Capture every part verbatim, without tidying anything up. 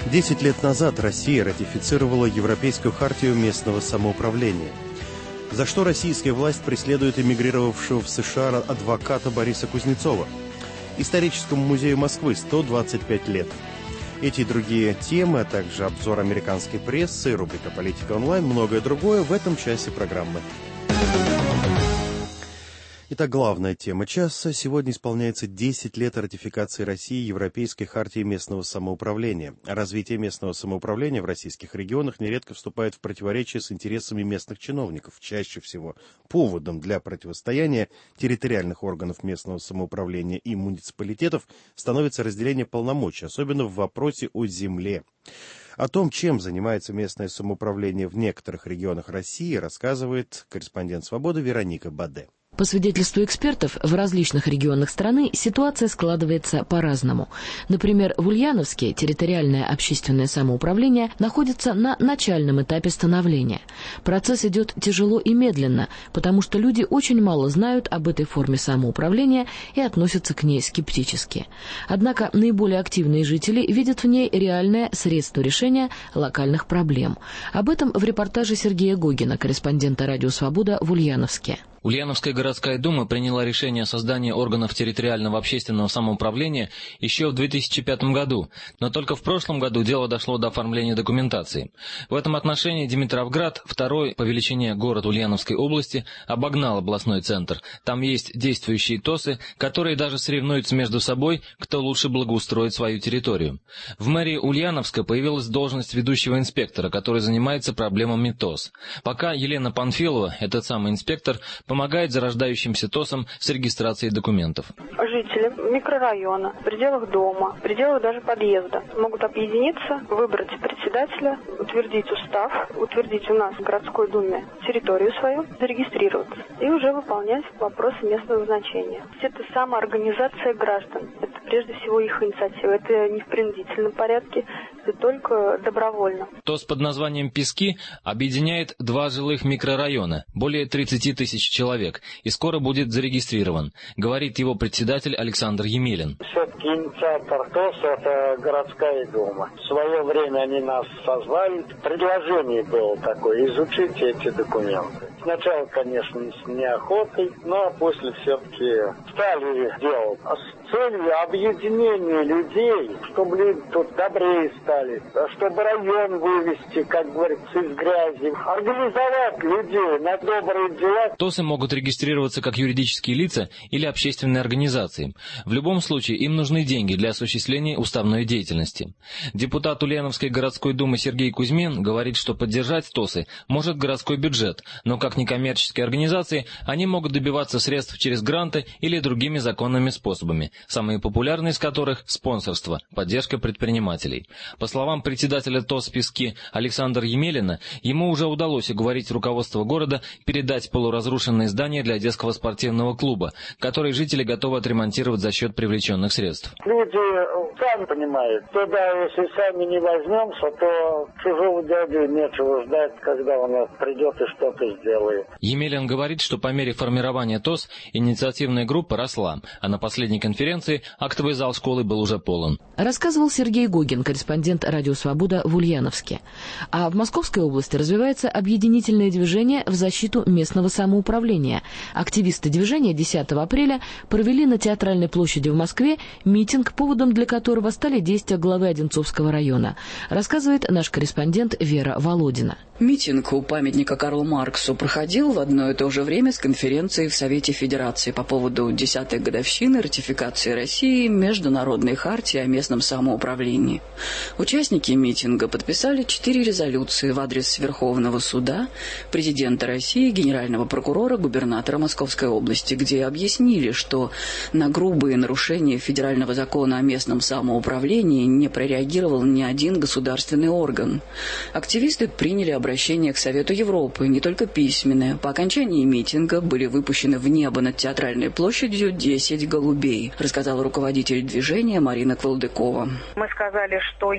Десять лет назад Россия ратифицировала Европейскую хартию местного самоуправления, за что российская власть преследует эмигрировавшего в США адвоката Бориса Кузнецова. Историческому музею Москвы сто двадцать пять лет. Эти и другие темы, а также обзор американской прессы, рубрика «Политика онлайн», многое другое в этом часе программы. Итак, главная тема часа. Сегодня исполняется десять лет ратификации России Европейской хартии местного самоуправления. Развитие местного самоуправления в российских регионах нередко вступает в противоречие с интересами местных чиновников. Чаще всего поводом для противостояния территориальных органов местного самоуправления и муниципалитетов становится разделение полномочий, особенно в вопросе о земле. О том, чем занимается местное самоуправление в некоторых регионах России, рассказывает корреспондент «Свободы» Вероника Баде. По свидетельству экспертов, в различных регионах страны ситуация складывается по-разному. Например, в Ульяновске территориальное общественное самоуправление находится на начальном этапе становления. Процесс идет тяжело и медленно, потому что люди очень мало знают об этой форме самоуправления и относятся к ней скептически. Однако наиболее активные жители видят в ней реальное средство решения локальных проблем. Об этом в репортаже Сергея Гогина, корреспондента «Радио Свобода» в Ульяновске. Ульяновская городская дума приняла решение о создании органов территориального общественного самоуправления еще в две тысячи пятом году, но только в прошлом году дело дошло до оформления документации. В этом отношении Димитровград, второй по величине город Ульяновской области, обогнал областной центр. Там есть действующие ТОСы, которые даже соревнуются между собой, кто лучше благоустроит свою территорию. В мэрии Ульяновска появилась должность ведущего инспектора, который занимается проблемами ТОС. Пока Елена Панфилова, этот самый инспектор, помогает зарождающимся ТОСам с регистрацией документов. Жители микрорайона, в пределах дома, в пределах даже подъезда могут объединиться, выбрать председателя, утвердить устав, утвердить у нас в городской думе территорию свою, зарегистрироваться и уже выполнять вопросы местного значения. Это самоорганизация граждан. Это прежде всего их инициатива. Это не в принудительном порядке, это только добровольно. ТОС под названием «Пески» объединяет два жилых микрорайона, более тридцати тысяч человек, и скоро будет зарегистрирован, говорит его председатель Александр Емелин. Все-таки инициатор ТОС – это городская дума. В свое время они нас созвали. Предложение было такое – изучить эти документы. Сначала, конечно, с неохотой, но после все-таки стали делать. С целью объединения людей, чтобы люди тут добрее стали, чтобы район вывести, как говорится, из грязи, организовать людей на добрые дела. ТОСы могут регистрироваться как юридические лица или общественные организации. В любом случае им нужны деньги для осуществления уставной деятельности. Депутат Ульяновской городской думы Сергей Кузьмин говорит, что поддержать ТОСы может городской бюджет, но как некоммерческие организации они могут добиваться средств через гранты или другими законными способами, самые популярные из которых – спонсорство, поддержка предпринимателей. По словам председателя ТОС «Пески» Александра Емелина, ему уже удалось уговорить руководство города передать полуразрушенные здания для детского спортивного клуба, который жители готовы отремонтировать за счет привлеченных средств. Люди сами понимают, тогда если сами не возьмемся, то чужого дяди нечего ждать, когда он придет и что-то сделает. Емелин говорит, что по мере формирования ТОС инициативная группа росла, а на последней конференции актовый зал школы был уже полон. Рассказывал Сергей Гогин, корреспондент «Радио Свобода» в Ульяновске. А в Московской области развивается объединительное движение в защиту местного самоуправления. Активисты движения десятого апреля провели на Театральной площади в Москве митинг, поводом для которого стали действия главы Одинцовского района. Рассказывает наш корреспондент Вера Володина. Митинг у памятника Карлу Марксу проходил в одно и то же время с конференцией в Совете Федерации по поводу десятой годовщины ратификации России Международной хартии о местном самоуправлении. Участники митинга подписали четыре резолюции в адрес Верховного суда, президента России, генерального прокурора, губернатора Московской области, где объяснили, что на грубые нарушения федерального закона о местном самоуправлении не прореагировал ни один государственный орган. Активисты приняли обращение к Совету Европы, не только письменное. По окончании митинга были выпущены в небо над Театральной площадью десять голубей, рассказала руководитель движения Марина Квалдыкова. Мы сказали, что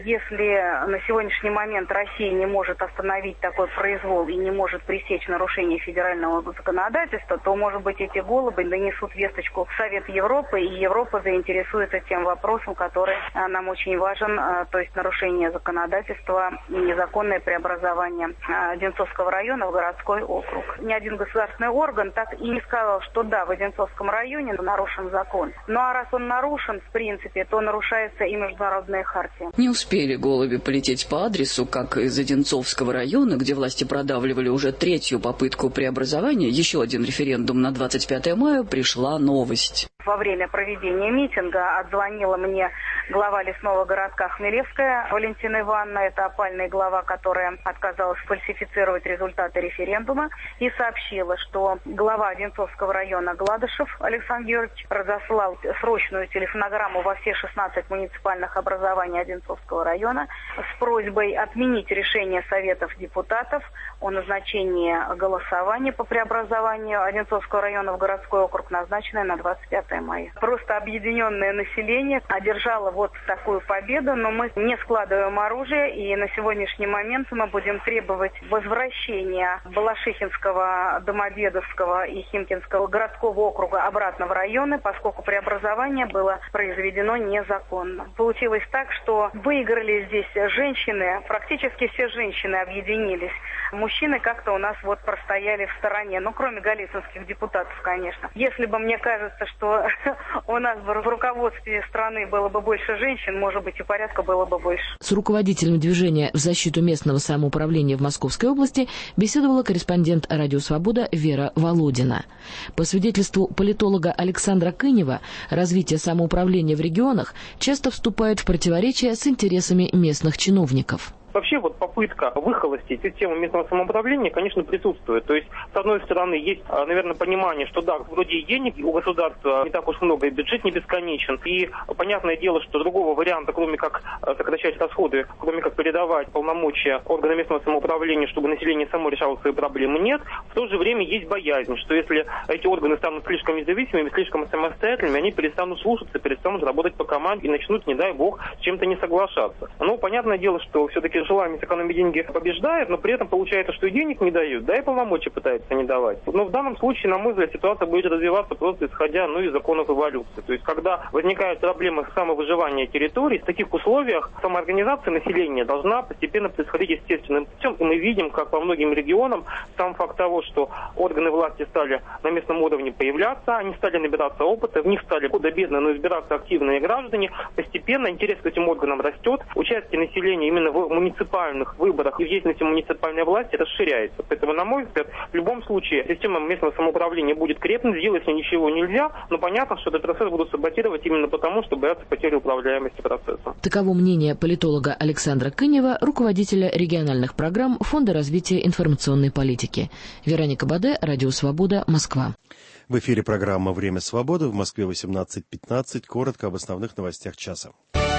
Если на сегодняшний момент Россия не может остановить такой произвол и не может пресечь нарушение федерального законодательства, то, может быть, эти голуби донесут весточку в Совет Европы, и Европа заинтересуется тем вопросом, который нам очень важен, то есть нарушение законодательства и незаконное преобразование Одинцовского района в городской округ. Ни один государственный орган так и не сказал, что да, в Одинцовском районе нарушен закон. Ну а раз он нарушен, в принципе, то нарушается и международная хартия. Не успели голуби полететь по адресу, как из Одинцовского района, где власти продавливали уже третью попытку преобразования, еще один референдум на двадцать пятое мая, пришла новость. Во время проведения митинга отзвонила мне глава лесного городка Хмелевская Валентина Ивановна, это опальная глава, которая отказалась фальсифицировать результаты референдума, и сообщила, что глава Одинцовского района Гладышев Александр Георгиевич разослал срочную телефонограмму во все шестнадцать муниципальных образований Одинцовского района с просьбой отменить решение Советов депутатов о назначении голосования по преобразованию Одинцовского района в городской округ, назначенное на двадцать пятое мая. Просто объединенное население одержало вот такую победу, но мы не складываем оружие, и на сегодняшний момент мы будем требовать возвращения Балашихинского, Домодедовского и Химкинского городского округа обратно в районы, поскольку преобразование было произведено незаконно. Получилось так, что выиграли здесь женщины, практически все женщины объединились. Мужчины как-то у нас вот простояли в стороне, ну кроме галицинских депутатов, конечно. Если бы мне кажется, что у нас в руководстве страны было бы больше женщин, может быть, и порядка было бы больше. С руководителем движения в защиту местного самоуправления в Московской области беседовала корреспондент «Радио Свобода» Вера Володина. По свидетельству политолога Александра Кынева, развитие самоуправления в регионах часто вступает в противоречие с интересами местных чиновников. Вообще вот попытка выхолостить систему местного самоуправления, конечно, присутствует. То есть, с одной стороны, есть, наверное, понимание, что да, вроде и денег у государства не так уж много, и бюджет не бесконечен. И понятное дело, что другого варианта, кроме как сокращать расходы, кроме как передавать полномочия органам местного самоуправления, чтобы население само решало свои проблемы, нет. В то же время есть боязнь, что если эти органы станут слишком независимыми, слишком самостоятельными, они перестанут слушаться, перестанут работать по команде и начнут, не дай бог, с чем-то не соглашаться. Ну, понятное дело, что все-таки желание сэкономить деньги побеждает, но при этом получается, что и денег не дают, да и полномочия пытаются не давать. Но в данном случае, на мой взгляд, ситуация будет развиваться просто исходя, ну, из законов эволюции. То есть, когда возникают проблемы самовыживания территорий, в таких условиях самоорганизация населения должна постепенно происходить естественным путем. И мы видим, как по многим регионам сам факт того, что органы власти стали на местном уровне появляться, они стали набираться опыта, в них стали худо-бедно, но избираться активные граждане, постепенно интерес к этим органам растет, участие населения именно в муниципальных выборах и в деятельности муниципальной власти расширяется. Поэтому, на мой взгляд, в любом случае система местного самоуправления будет крепнуть, сделать ничего нельзя, но понятно, что этот процесс будут саботировать именно потому, что боятся потери управляемости процесса. Таково мнение политолога Александра Кынева, руководителя региональных программ Фонда развития информационной политики. Вероника Баде, Радио Свобода, Москва. В эфире программа «Время свободы», в Москве восемнадцать пятнадцать. Коротко об основных новостях часа.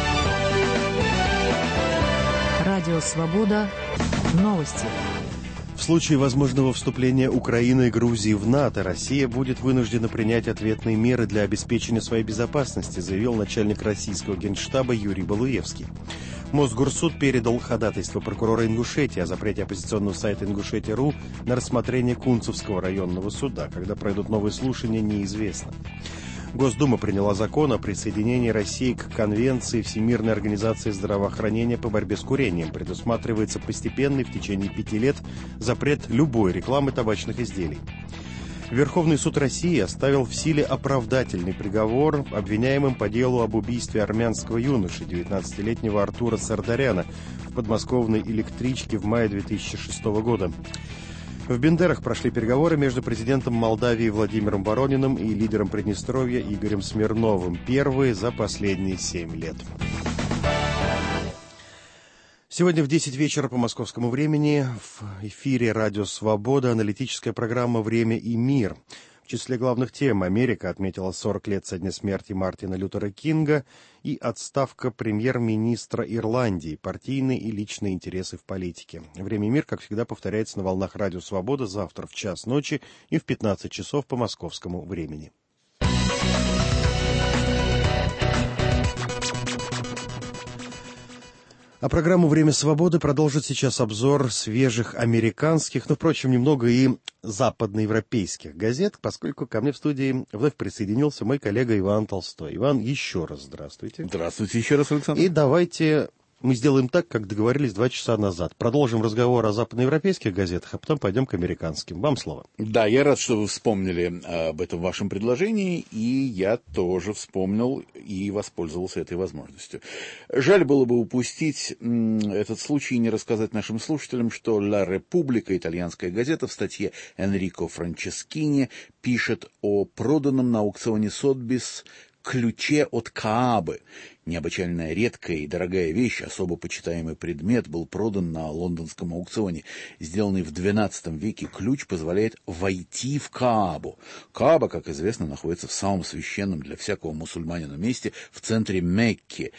Радио «Свобода». Новости. В случае возможного вступления Украины и Грузии в НАТО, Россия будет вынуждена принять ответные меры для обеспечения своей безопасности, заявил начальник российского генштаба Юрий Балуевский. Мосгорсуд передал ходатайство прокурора Ингушетии о запрете оппозиционного сайта Ингушетия точка ру на рассмотрение Кунцевского районного суда. Когда пройдут новые слушания, неизвестно. Госдума приняла закон о присоединении России к Конвенции Всемирной организации здравоохранения по борьбе с курением. Предусматривается постепенный в течение пяти лет запрет любой рекламы табачных изделий. Верховный суд России оставил в силе оправдательный приговор обвиняемым по делу об убийстве армянского юноши, девятнадцатилетнего Артура Сардаряна, в подмосковной электричке в мае две тысячи шестого года. В Бендерах прошли переговоры между президентом Молдавии Владимиром Ворониным и лидером Приднестровья Игорем Смирновым. Первые за последние семь лет. Сегодня в десять вечера по московскому времени в эфире «Радио Свобода» аналитическая программа «Время и мир». В числе главных тем Америка отметила сорок лет со дня смерти Мартина Лютера Кинга и отставка премьер-министра Ирландии, партийные и личные интересы в политике. «Время и мир», как всегда, повторяется на волнах «Радио Свобода» завтра в час ночи и в пятнадцать часов по московскому времени. А программу «Время свободы» продолжит сейчас обзор свежих американских, но, впрочем, немного и западноевропейских газет, поскольку ко мне в студии вновь присоединился мой коллега Иван Толстой. Иван, еще раз здравствуйте. Здравствуйте еще раз, Александр. И давайте мы сделаем так, как договорились два часа назад. Продолжим разговор о западноевропейских газетах, а потом пойдем к американским. Вам слово. Да, я рад, что вы вспомнили об этом вашем предложении, и я тоже вспомнил и воспользовался этой возможностью. Жаль было бы упустить этот случай и не рассказать нашим слушателям, что «Ла Република», итальянская газета, в статье Энрико Франческини пишет о проданном на аукционе Сотбис ключе от Каабы. Необычайно редкая и дорогая вещь, особо почитаемый предмет, был продан на лондонском аукционе. Сделанный в двенадцатом веке ключ позволяет войти в Каабу. Кааба, как известно, находится в самом священном для всякого мусульманина месте в центре Мекки.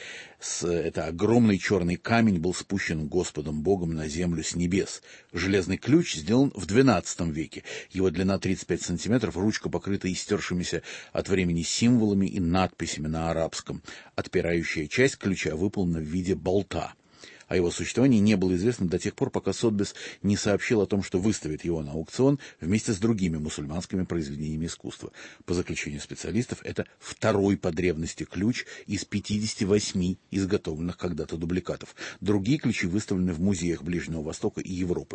Это огромный черный камень был спущен Господом Богом на землю с небес. Железный ключ сделан в двенадцатом веке. Его длина тридцать пять сантиметров, ручка покрыта истершимися от времени символами и надписями на арабском. Отпирающая часть ключа выполнена в виде болта. О его существовании не было известно до тех пор, пока Сотбис не сообщил о том, что выставит его на аукцион вместе с другими мусульманскими произведениями искусства. По заключению специалистов, это второй по древности ключ из пятидесяти восьми изготовленных когда-то дубликатов. Другие ключи выставлены в музеях Ближнего Востока и Европы.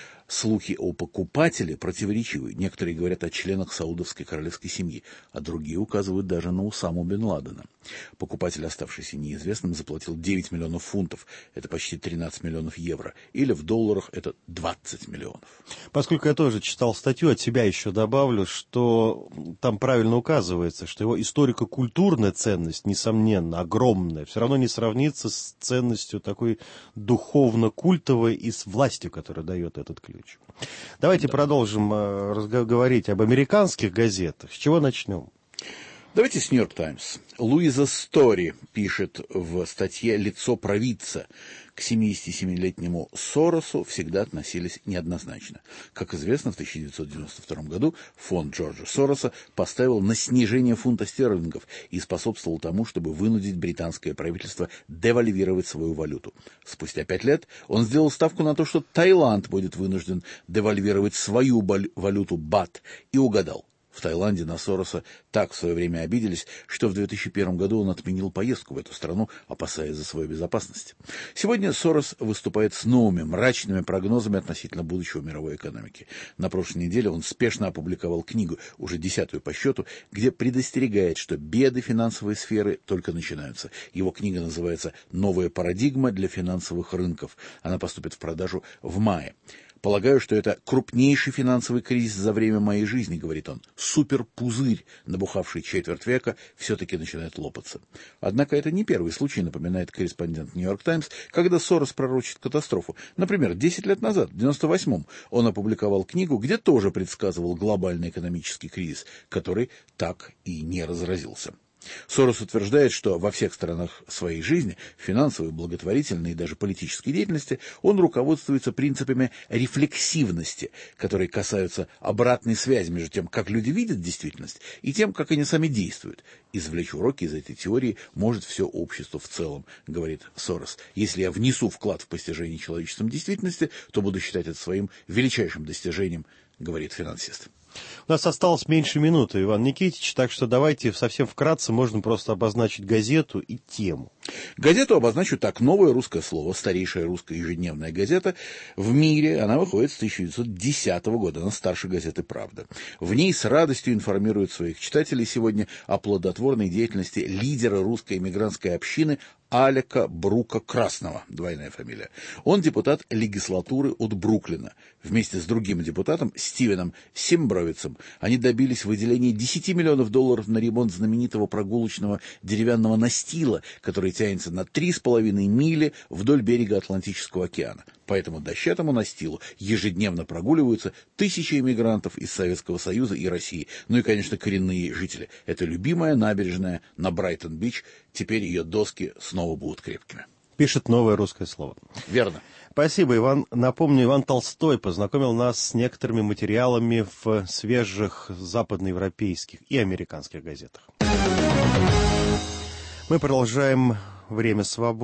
Слухи о покупателе противоречивы. Некоторые говорят о членах саудовской королевской семьи, а другие указывают даже на Усаму бен Ладена. Покупатель, оставшийся неизвестным, заплатил девять миллионов фунтов, это почти тринадцать миллионов евро, или в долларах это двадцать миллионов. Поскольку я тоже читал статью, от себя еще добавлю, что там правильно указывается, что его историко-культурная ценность, несомненно, огромная, все равно не сравнится с ценностью такой духовно-культовой и с властью, которую дает этот ключ. Давайте да. продолжим э, разго- говорить об американских газетах. С чего начнем? Давайте с «Нью-Йорк Таймс». Луиза Стори пишет в статье «Лицо провидца». К семидесятисемилетнему Соросу всегда относились неоднозначно. Как известно, в тысяча девятьсот девяносто втором году фонд Джорджа Сороса поставил на снижение фунта стерлингов и способствовал тому, чтобы вынудить британское правительство девальвировать свою валюту. Спустя пять лет он сделал ставку на то, что Таиланд будет вынужден девальвировать свою валюту бат, и угадал. В Таиланде на Сороса так в свое время обиделись, что в две тысячи первом году он отменил поездку в эту страну, опасаясь за свою безопасность. Сегодня Сорос выступает с новыми мрачными прогнозами относительно будущего мировой экономики. На прошлой неделе он спешно опубликовал книгу, уже десятую по счету, где предостерегает, что беды финансовой сферы только начинаются. Его книга называется «Новая парадигма для финансовых рынков». Она поступит в продажу в мае. «Полагаю, что это крупнейший финансовый кризис за время моей жизни», — говорит он. «Суперпузырь, набухавший четверть века, все-таки начинает лопаться». Однако это не первый случай, напоминает корреспондент «Нью-Йорк Таймс», когда Сорос пророчит катастрофу. Например, десять лет назад, в девяносто восьмом, он опубликовал книгу, где тоже предсказывал глобальный экономический кризис, который так и не разразился. Сорос утверждает, что во всех сторонах своей жизни, финансовой, благотворительной и даже политической деятельности, он руководствуется принципами рефлексивности, которые касаются обратной связи между тем, как люди видят действительность, и тем, как они сами действуют. Извлечь уроки из этой теории может все общество в целом, говорит Сорос. Если я внесу вклад в постижение человечеством действительности, то буду считать это своим величайшим достижением, говорит финансист. У нас осталось меньше минуты, Иван Никитич, так что давайте совсем вкратце, можно просто обозначить газету и тему. Газету обозначу так. «Новое русское слово», старейшая русская ежедневная газета в мире. Она выходит с тысяча девятьсот десятого года, она старше газеты «Правда». В ней с радостью информирует своих читателей сегодня о плодотворной деятельности лидера русской эмигрантской общины Алека Брука Красного, двойная фамилия. Он депутат легислатуры от Бруклина. Вместе с другим депутатом Стивеном Симбровицем они добились выделения десяти миллионов долларов на ремонт знаменитого прогулочного деревянного настила, который тянется на три с половиной мили вдоль берега Атлантического океана. По этому дощатому настилу ежедневно прогуливаются тысячи эмигрантов из Советского Союза и России. Ну и, конечно, коренные жители. Это любимая набережная на Брайтон-Бич. Теперь ее доски снова будут крепкими. Пишет «Новое русское слово». Верно. Спасибо, Иван. Напомню, Иван Толстой познакомил нас с некоторыми материалами в свежих западноевропейских и американских газетах. Мы продолжаем «Время свободы».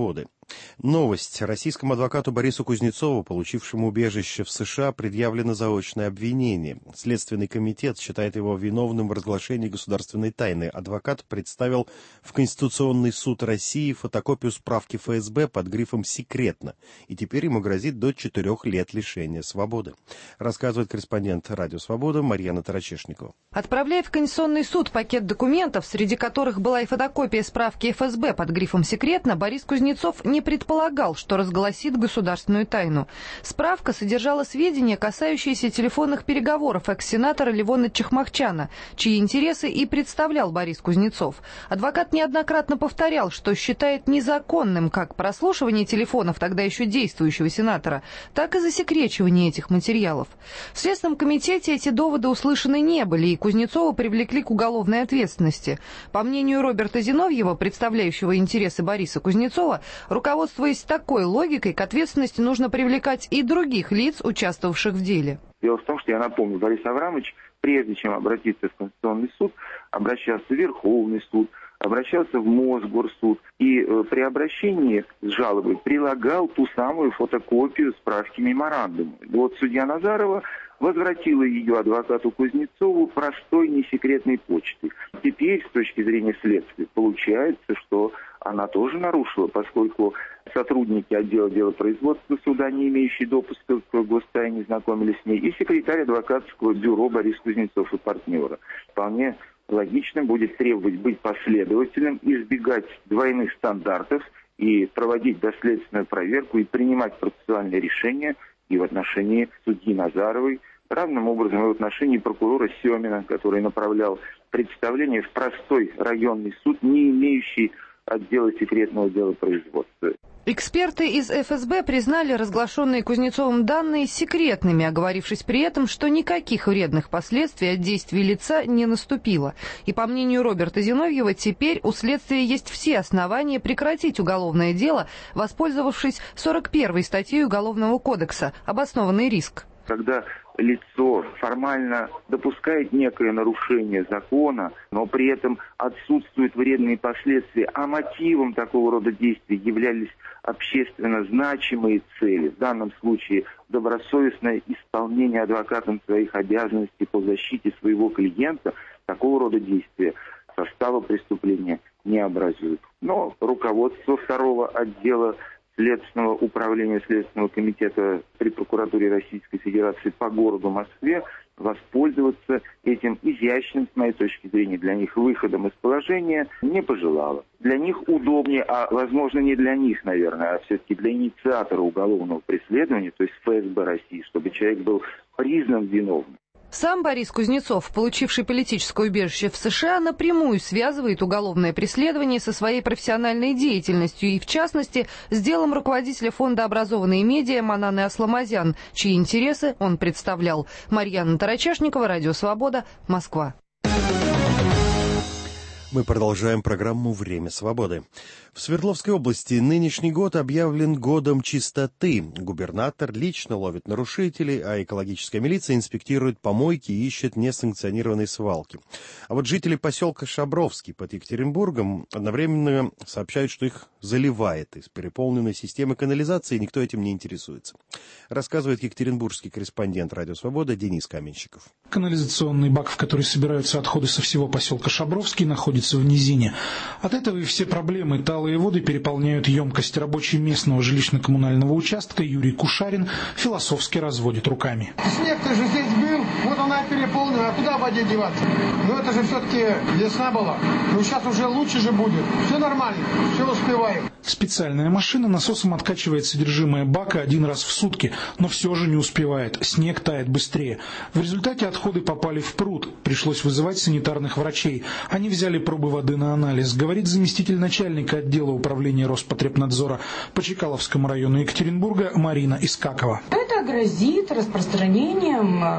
Новость. Российскому адвокату Борису Кузнецову, получившему убежище в США, предъявлено заочное обвинение. Следственный комитет считает его виновным в разглашении государственной тайны. Адвокат представил в Конституционный суд России фотокопию справки эф эс бэ под грифом «Секретно», и теперь ему грозит до четырех лет лишения свободы. Рассказывает корреспондент «Радио Свобода» Марьяна Тарачешникова. Отправляя в Конституционный суд пакет документов, среди которых была и фотокопия справки эф эс бэ под грифом «Секретно», Борис Кузнецов не предполагал, что разгласит государственную тайну. Справка содержала сведения, касающиеся телефонных переговоров экс-сенатора Левона Чахмахчана, чьи интересы и представлял Борис Кузнецов. Адвокат неоднократно повторял, что считает незаконным как прослушивание телефонов тогда еще действующего сенатора, так и засекречивание этих материалов. В Следственном комитете эти доводы услышаны не были, и Кузнецова привлекли к уголовной ответственности. По мнению Роберта Зиновьева, представляющего интересы Бориса Кузнецова, руководствуясь такой логикой, к ответственности нужно привлекать и других лиц, участвовавших в деле. Дело в том, что я напомню, Борис Аврамович, прежде чем обратиться в Конституционный суд, обращался в Верховный суд, обращался в Мосгорсуд и э, при обращении с жалобой прилагал ту самую фотокопию справки меморандума. Вот судья Назарова возвратила ее адвокату Кузнецову простой несекретной почтой. Теперь, с точки зрения следствия, получается, что она тоже нарушила, поскольку сотрудники отдела делопроизводства суда, не имеющие допуска к гостайне, знакомились с ней, и секретарь адвокатского бюро Борис Кузнецов и партнеры. Вполне логично будет требовать быть последовательным, избегать двойных стандартов и проводить доследственную проверку и принимать процессуальные решения и в отношении судьи Назаровой, равным образом и в отношении прокурора Семина, который направлял представление в простой районный суд, не имеющий отдела секретного делопроизводства. Эксперты из эф эс бэ признали разглашенные Кузнецовым данные секретными, оговорившись при этом, что никаких вредных последствий от действий лица не наступило. И по мнению Роберта Зиновьева, теперь у следствия есть все основания прекратить уголовное дело, воспользовавшись сорок первой статьей Уголовного кодекса «Обоснованный риск». Когда лицо формально допускает некое нарушение закона, но при этом отсутствуют вредные последствия, а мотивом такого рода действий являлись общественно значимые цели, в данном случае добросовестное исполнение адвокатом своих обязанностей по защите своего клиента, такого рода действия состава преступления не образуют. Но руководство второго отдела Следственного управления Следственного комитета при прокуратуре Российской Федерации по городу Москве воспользоваться этим изящным, с моей точки зрения, для них выходом из положения не пожелало. Для них удобнее, а возможно не для них, наверное, а все-таки для инициатора уголовного преследования, то есть эф эс бэ России, чтобы человек был признан виновным. Сам Борис Кузнецов, получивший политическое убежище в США, напрямую связывает уголовное преследование со своей профессиональной деятельностью и, в частности, с делом руководителя фонда «Образованные медиа» Мананы Асламазян, чьи интересы он представлял. Марьяна Тарачешникова, Радио Свобода, Москва. Мы продолжаем программу «Время свободы». В Свердловской области нынешний год объявлен годом чистоты. Губернатор лично ловит нарушителей, а экологическая милиция инспектирует помойки и ищет несанкционированные свалки. А вот жители поселка Шабровский под Екатеринбургом одновременно сообщают, что их заливает из переполненной системы канализации, и никто этим не интересуется. Рассказывает екатеринбургский корреспондент «Радио Свобода» Денис Каменщиков. Канализационный бак, в который собираются отходы со всего поселка Шабровский, находится в низине. От этого и все проблемы. Талые воды переполняют емкость. Рабочий местного жилищно-коммунального участка Юрий Кушарин философски разводит руками. Снег-то же здесь был, вот она переполнена, а куда в воде деваться? Ну это же все-таки весна была. Ну сейчас уже лучше же будет. Все нормально, все успеваем. Специальная машина насосом откачивает содержимое бака один раз в сутки, но все же не успевает. Снег тает быстрее. В результате отходы попали в пруд. Пришлось вызывать санитарных врачей. Они взяли пробы воды на анализ, говорит заместитель начальника отдела управления Роспотребнадзора по Чкаловскому району Екатеринбурга Марина Искакова. Это грозит распространением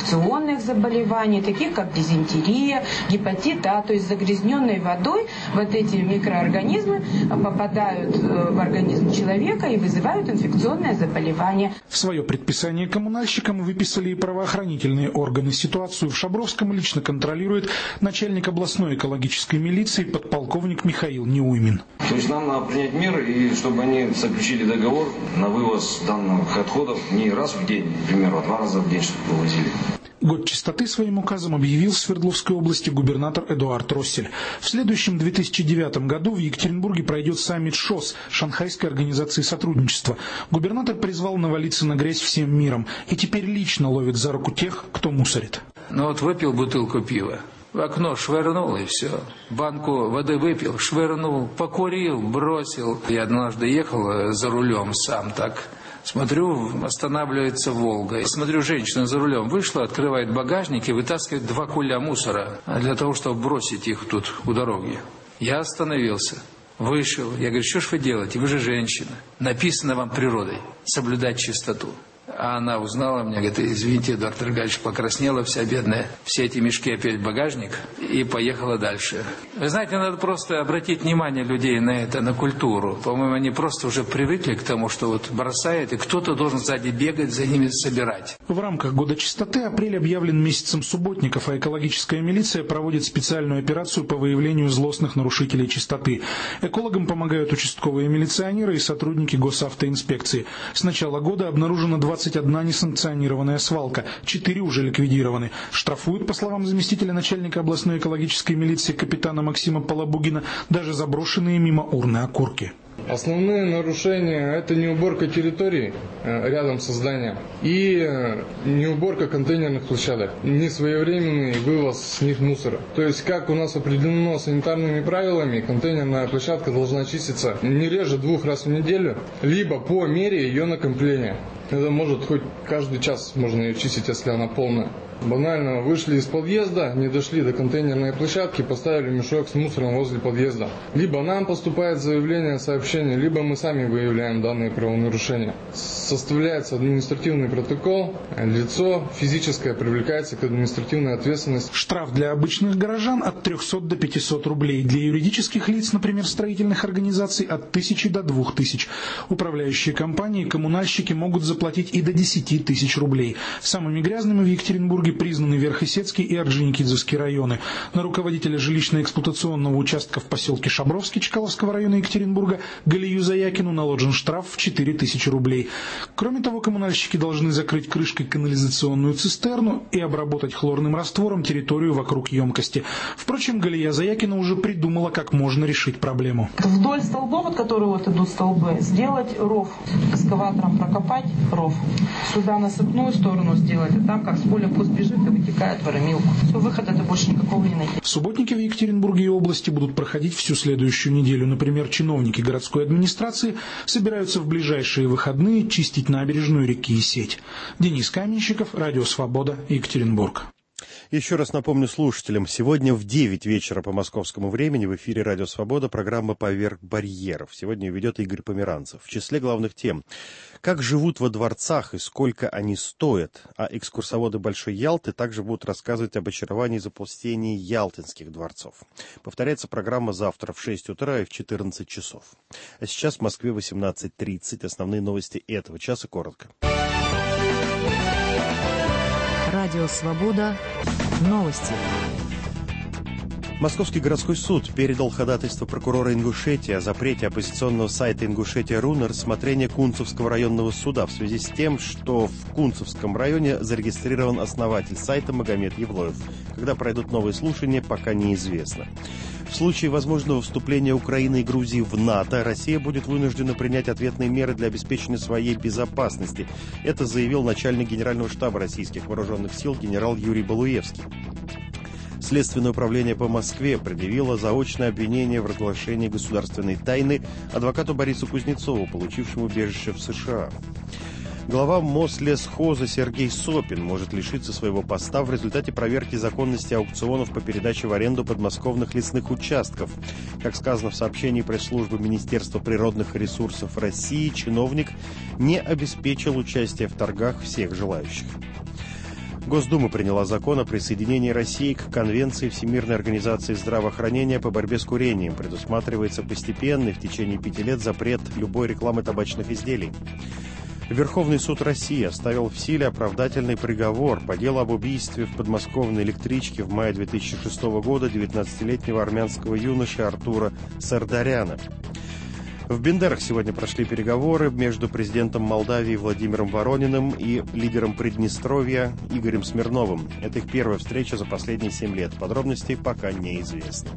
инфекционных заболеваний, таких как дизентерия, гепатит А. То есть загрязненной водой вот эти микроорганизмы попадают в организм человека и вызывают инфекционное заболевание. В свое предписание коммунальщикам выписали и правоохранительные органы. Ситуацию в Шабровском лично контролирует начальник областной экологической милиции подполковник Михаил Неуймин. То есть нам надо принять меры, и чтобы они заключили договор на вывоз данных отходов не раз в день, к примеру, а два раза в день, чтобы вывозили. Год чистоты своим указом объявил в Свердловской области губернатор Эдуард Россель. В следующем две тысячи девятом году в Екатеринбурге пройдет саммит ШОС, Шанхайской организации сотрудничества. Губернатор призвал навалиться на грязь всем миром и теперь лично ловит за руку тех, кто мусорит. Ну вот выпил бутылку пива, в окно швырнул и все. Банку воды выпил, швырнул, покурил, бросил. Я однажды ехал за рулем сам так. Смотрю, останавливается «Волга». И смотрю, женщина за рулем вышла, открывает багажник и вытаскивает два куля мусора для того, чтобы бросить их тут у дороги. Я остановился, вышел. Я говорю, что ж вы делаете? Вы же женщина. Написано вам природой соблюдать чистоту. А она узнала меня, говорит, извините, Эдуард Аркадьевич, покраснела вся бедная, все эти мешки опять в багажник, и поехала дальше. Вы знаете, надо просто обратить внимание людей на это, на культуру. По-моему, они просто уже привыкли к тому, что вот бросают, и кто-то должен сзади бегать, за ними собирать. В рамках года чистоты апрель объявлен месяцем субботников, а экологическая милиция проводит специальную операцию по выявлению злостных нарушителей чистоты. Экологам помогают участковые милиционеры и сотрудники госавтоинспекции. С начала года обнаружено двадцать одна несанкционированная свалка, четыре уже ликвидированы. Штрафуют, по словам заместителя начальника областной экологической милиции капитана Максима Полобугина, даже заброшенные мимо урны окурки. Основные нарушения – это не уборка территорий рядом со зданием и не уборка контейнерных площадок, не своевременный вывоз с них мусора. То есть, как у нас определено санитарными правилами, контейнерная площадка должна чиститься не реже двух раз в неделю, либо по мере ее накопления. Это может хоть каждый час можно ее чистить, если она полная. Банально вышли из подъезда, не дошли до контейнерной площадки, поставили мешок с мусором возле подъезда. Либо нам поступает заявление, сообщение, либо мы сами выявляем данные правонарушения. Составляется административный протокол, лицо физическое привлекается к административной ответственности. Штраф для обычных горожан от трехсот до пятисот рублей. Для юридических лиц, например, строительных организаций, от тысячи до двух тысяч. Управляющие компании, коммунальщики могут заплатить и до десяти тысяч рублей. Самыми грязными в Екатеринбурге признаны Верхесецкий и Орджоникидзевский районы. На руководителя жилищно-эксплуатационного участка в поселке Шабровский Чкаловского района Екатеринбурга Галию Заякину наложен штраф в четыре тысячи рублей. Кроме того, коммунальщики должны закрыть крышкой канализационную цистерну и обработать хлорным раствором территорию вокруг емкости. Впрочем, Галия Заякина уже придумала, как можно решить проблему. Вдоль столбов, от которых вот идут столбы, сделать ров. Экскаватором прокопать ров. Сюда насыпную сторону сделать, а там как с поля пусть бежит и вытекает в арамилку. Все, выхода-то больше никакого не найти. Субботники в Екатеринбурге и области будут проходить всю следующую неделю. Например, чиновники городской администрации собираются в ближайшие выходные чистить набережную реки Исеть. Денис Каменщиков, Радио Свобода, Екатеринбург. Еще раз напомню слушателям, сегодня в девять вечера по московскому времени в эфире «Радио Свобода» программа «Поверх барьеров». Сегодня ведет Игорь Померанцев. В числе главных тем: как живут во дворцах и сколько они стоят. А экскурсоводы Большой Ялты также будут рассказывать об очаровании и запустении ялтинских дворцов. Повторяется программа завтра в шесть утра и в четырнадцать часов. А сейчас в Москве восемнадцать тридцать. Основные новости этого часа коротко. Радио «Свобода». Новости. Московский городской суд передал ходатайство прокурора Ингушетии о запрете оппозиционного сайта «Ингушетия.ру» на рассмотрение Кунцевского районного суда в связи с тем, что в Кунцевском районе зарегистрирован основатель сайта Магомед Евлоев. Когда пройдут новые слушания, пока неизвестно. В случае возможного вступления Украины и Грузии в НАТО, Россия будет вынуждена принять ответные меры для обеспечения своей безопасности. Это заявил начальник Генерального штаба российских вооруженных сил генерал Юрий Балуевский. Следственное управление по Москве предъявило заочное обвинение в разглашении государственной тайны адвокату Борису Кузнецову, получившему убежище в США. Глава Мослесхоза Сергей Сопин может лишиться своего поста в результате проверки законности аукционов по передаче в аренду подмосковных лесных участков. Как сказано в сообщении пресс-службы Министерства природных ресурсов России, чиновник не обеспечил участие в торгах всех желающих. Госдума приняла закон о присоединении России к Конвенции Всемирной организации здравоохранения по борьбе с курением. Предусматривается постепенный в течение пяти лет запрет любой рекламы табачных изделий. Верховный суд России оставил в силе оправдательный приговор по делу об убийстве в подмосковной электричке в мае две тысячи шестого года девятнадцатилетнего армянского юноши Артура Сардаряна. В Бендерах сегодня прошли переговоры между президентом Молдавии Владимиром Ворониным и лидером Приднестровья Игорем Смирновым. Это их первая встреча за последние семь лет. Подробностей пока неизвестно.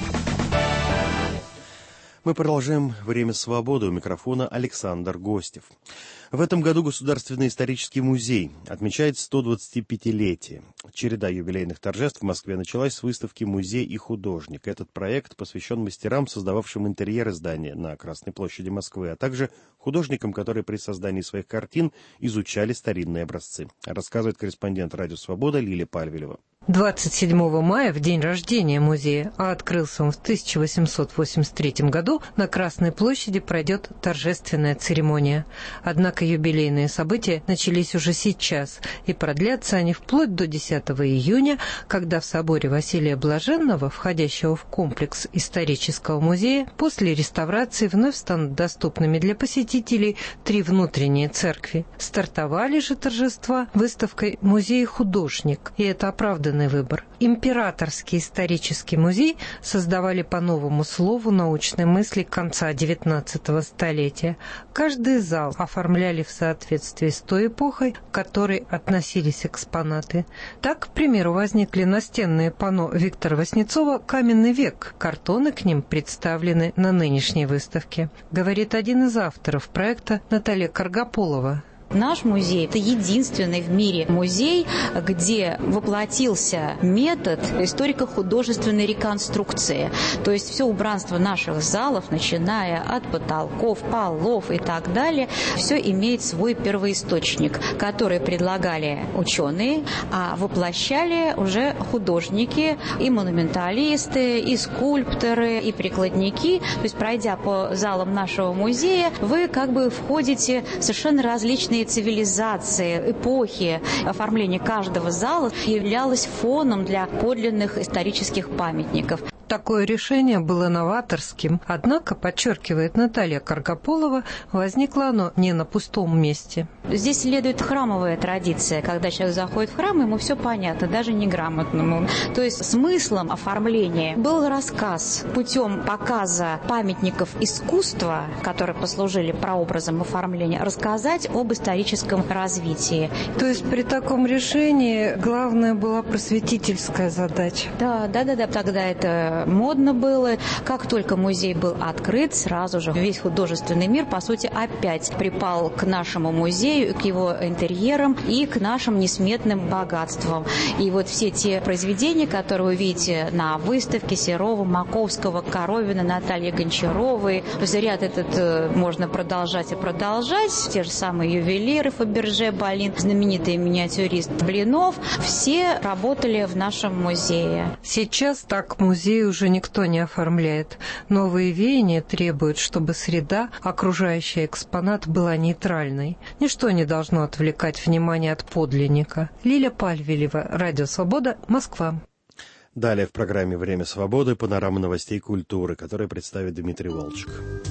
Мы продолжаем «Время свободы». У микрофона Александр Гостев. В этом году Государственный исторический музей отмечает сто двадцатипятилетие. Череда юбилейных торжеств в Москве началась с выставки «Музей и художник». Этот проект посвящен мастерам, создававшим интерьеры здания на Красной площади Москвы, а также художникам, которые при создании своих картин изучали старинные образцы. Рассказывает корреспондент «Радио Свобода» Лилия Пальвелева. двадцать седьмого мая, в день рождения музея, а открылся он в тысяча восемьсот восемьдесят третьем году, на Красной площади пройдет торжественная церемония. Однако юбилейные события начались уже сейчас, и продлятся они вплоть до десятого июня, когда в соборе Василия Блаженного, входящего в комплекс исторического музея, после реставрации вновь станут доступными для посетителей три внутренние церкви. Стартовали же торжества выставкой «Музей и художник», и это оправданный выбор. Императорский исторический музей создавали по новому слову научной мысли конца девятнадцатого столетия. Каждый зал оформляли в соответствии с той эпохой, к которой относились экспонаты. Так, к примеру, возникли настенные панно Виктора Васнецова «Каменный век». Картоны к ним представлены на нынешней выставке, говорит один из авторов проекта Наталья Каргополова. Наш музей – это единственный в мире музей, где воплотился метод историко-художественной реконструкции. То есть все убранство наших залов, начиная от потолков, полов и так далее, все имеет свой первоисточник, который предлагали ученые, а воплощали уже художники, и монументалисты, и скульпторы, и прикладники. То есть, пройдя по залам нашего музея, вы как бы входите в совершенно различные цивилизации, эпохи. Оформление каждого зала являлось фоном для подлинных исторических памятников. Такое решение было новаторским, однако, подчеркивает Наталья Каргополова, возникло оно не на пустом месте. Здесь следует храмовая традиция, когда человек заходит в храм, ему все понятно, даже неграмотному. То есть смыслом оформления был рассказ путем показа памятников искусства, которые послужили прообразом оформления, рассказать об историческом развитии. То есть при таком решении главная была просветительская задача? Да, да, да, да. Тогда это модно было. Как только музей был открыт, сразу же весь художественный мир, по сути, опять припал к нашему музею, к его интерьерам и к нашим несметным богатствам. И вот все те произведения, которые вы видите на выставке Серова, Маковского, Коровина, Натальи Гончаровой, то есть ряд этот можно продолжать и продолжать. Те же самые ювелиры Фаберже, Болин, знаменитый миниатюрист Блинов, все работали в нашем музее. Сейчас так музей уже никто не оформляет. Новые веяния требуют, чтобы среда, окружающая экспонат, была нейтральной. Ничто не должно отвлекать внимание от подлинника. Лиля Пальвелева, Радио Свобода, Москва. Далее в программе «Время свободы» панорама новостей культуры, которую представит Дмитрий Волчек.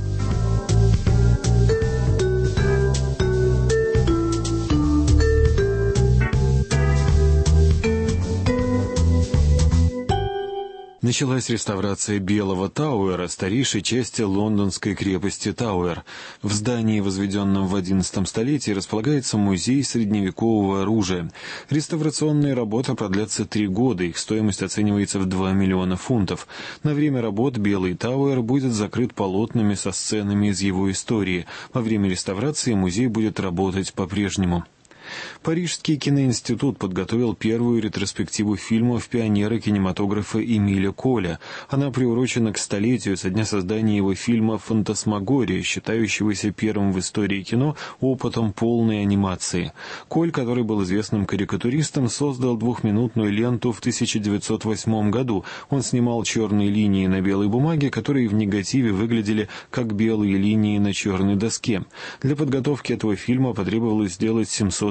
Началась реставрация Белого Тауэра, старейшей части лондонской крепости Тауэр. В здании, возведенном в одиннадцатом столетии, располагается музей средневекового оружия. Реставрационные работы продлятся три года, их стоимость оценивается в два миллиона фунтов. На время работ Белый Тауэр будет закрыт полотнами со сценами из его истории. Во время реставрации музей будет работать по-прежнему. Парижский киноинститут подготовил первую ретроспективу фильмов пионера кинематографа Эмиля Коля. Она приурочена к столетию со дня создания его фильма «Фантасмагория», считающегося первым в истории кино опытом полной анимации. Коль, который был известным карикатуристом, создал двухминутную ленту в тысяча девятьсот восьмом году. Он снимал черные линии на белой бумаге, которые в негативе выглядели как белые линии на черной доске. Для подготовки этого фильма потребовалось сделать семьсот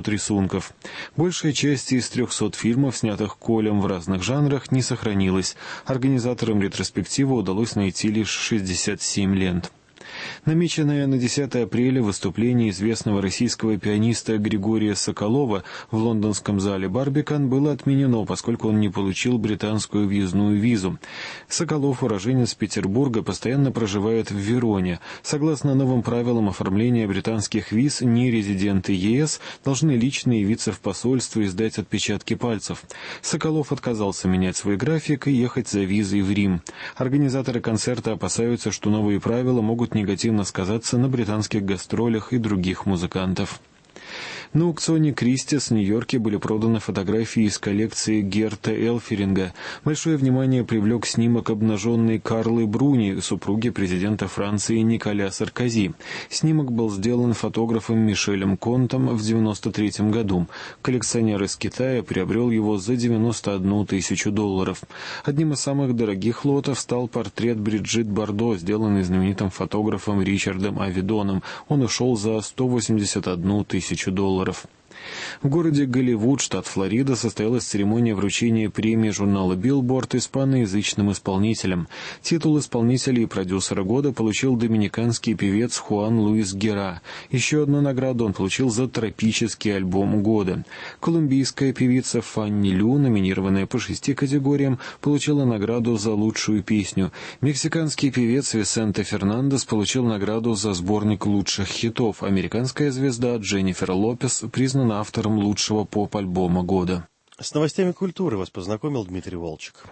рисунков. Большая часть из трехсот фильмов, снятых Колем в разных жанрах, не сохранилась. Организаторам ретроспективы удалось найти лишь шестьдесят семь лент. Намеченное на десятое апреля выступление известного российского пианиста Григория Соколова в лондонском зале «Барбикан» было отменено, поскольку он не получил британскую въездную визу. Соколов, уроженец Петербурга, постоянно проживает в Вероне. Согласно новым правилам оформления британских виз, нерезиденты ЕС должны лично явиться в посольство и сдать отпечатки пальцев. Соколов отказался менять свой график и ехать за визой в Рим. Организаторы концерта опасаются, что новые правила могут негативно сказаться на британских гастролях и других музыкантов. На аукционе Кристис в Нью-Йорке были проданы фотографии из коллекции Герта Эльферинга. Большое внимание привлек снимок обнаженной Карлы Бруни, супруги президента Франции Николя Саркози. Снимок был сделан фотографом Мишелем Контом в девяносто третьем году. Коллекционер из Китая приобрел его за девяносто одну тысячу долларов. Одним из самых дорогих лотов стал портрет Бриджит Бардо, сделанный знаменитым фотографом Ричардом Авидоном. Он ушел за сто восемьдесят одну тысячу долларов. В городе Голливуд, штат Флорида, состоялась церемония вручения премии журнала Billboard испаноязычным исполнителям. Титул исполнителя и продюсера года получил доминиканский певец Хуан Луис Гера. Еще одну награду он получил за тропический альбом года. Колумбийская певица Фанни Лю, номинированная по шести категориям, получила награду за лучшую песню. Мексиканский певец Висенте Фернандес получил награду за сборник лучших хитов. Американская звезда Дженнифер Лопес признана автором лучшего поп-альбома года. С новостями культуры вас познакомил Дмитрий Волчек.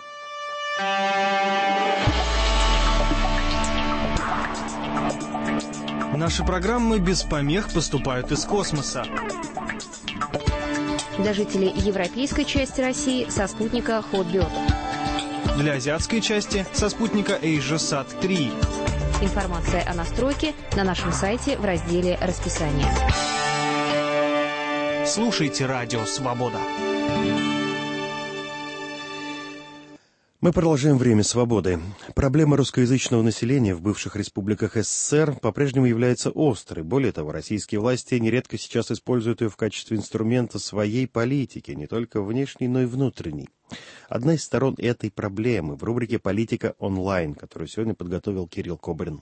Наши программы без помех поступают из космоса. Для жителей европейской части России со спутника Hotbird. Для азиатской части со спутника AsiaSat три. Информация о настройке на нашем сайте в разделе «Расписание». Слушайте радио «Свобода». Мы продолжаем «Время свободы». Проблема русскоязычного населения в бывших республиках СССР по-прежнему является острой. Более того, российские власти нередко сейчас используют ее в качестве инструмента своей политики, не только внешней, но и внутренней. Одна из сторон этой проблемы в рубрике «Политика онлайн», которую сегодня подготовил Кирилл Кобрин.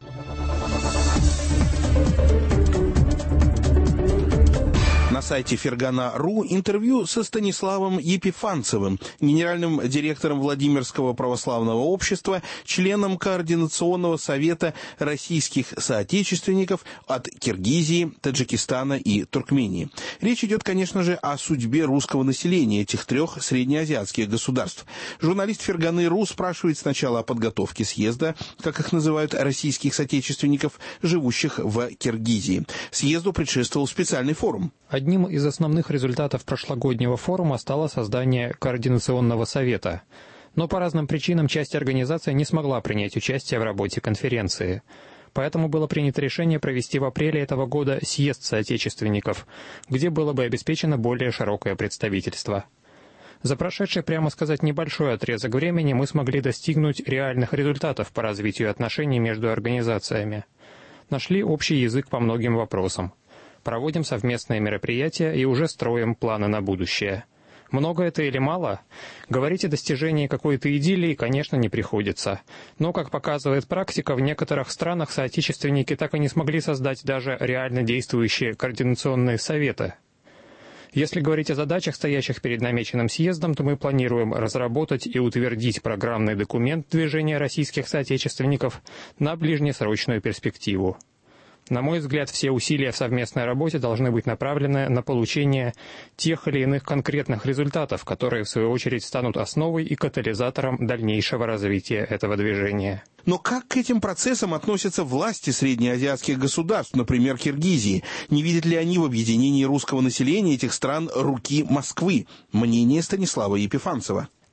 На сайте Фергана точка ру интервью со Станиславом Епифанцевым, генеральным директором Владимирского православного общества, членом Координационного совета российских соотечественников от Киргизии, Таджикистана и Туркмении. Речь идет, конечно же, о судьбе русского населения этих трех среднеазиатских государств. Журналист Ферганы точка ру спрашивает сначала о подготовке съезда, как их называют, российских соотечественников, живущих в Киргизии. Съезду предшествовал специальный форум. Одним из основных результатов прошлогоднего форума стало создание Координационного совета. Но по разным причинам часть организации не смогла принять участие в работе конференции. Поэтому было принято решение провести в апреле этого года съезд соотечественников, где было бы обеспечено более широкое представительство. За прошедший, прямо сказать, небольшой отрезок времени мы смогли достигнуть реальных результатов по развитию отношений между организациями. Нашли общий язык по многим вопросам. Проводим совместные мероприятия и уже строим планы на будущее. Много это или мало? Говорить о достижении какой-то идиллии, конечно, не приходится. Но, как показывает практика, в некоторых странах соотечественники так и не смогли создать даже реально действующие координационные советы. Если говорить о задачах, стоящих перед намеченным съездом, то мы планируем разработать и утвердить программный документ движения российских соотечественников на ближнесрочную перспективу. На мой взгляд, все усилия в совместной работе должны быть направлены на получение тех или иных конкретных результатов, которые, в свою очередь, станут основой и катализатором дальнейшего развития этого движения. Но как к этим процессам относятся власти среднеазиатских государств, например, Киргизии? Не видят ли они в объединении русского населения этих стран руки Москвы? Мнение Станислава Епифанцева.